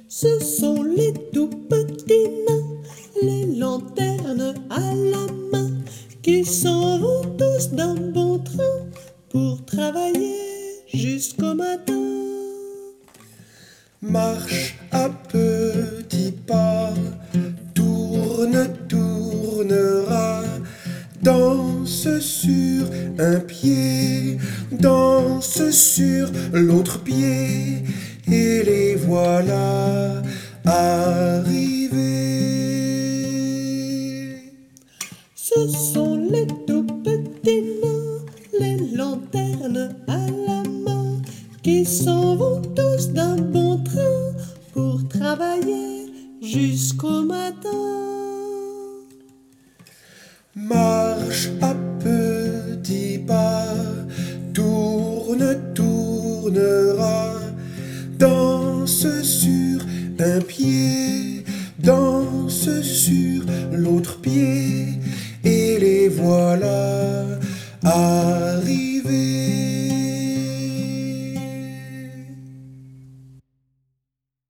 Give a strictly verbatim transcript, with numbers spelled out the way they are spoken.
Ce sont les tout petits nains, les lanternes à la main, qui s'en vont tous d'un bon train pour travailler jusqu'au matin. Marche à petits pas, tourne, tournera, danse sur un pied, danse sur l'autre pied, et les voilà arrivés. Ce sont les tout petits nains, les lanternes à la main, qui s'en vont tous d'un bon train pour travailler jusqu'au matin. Marche à petits pas, tourne, tournera, danse sur un pied, danse sur l'autre pied, et les voilà arrivés.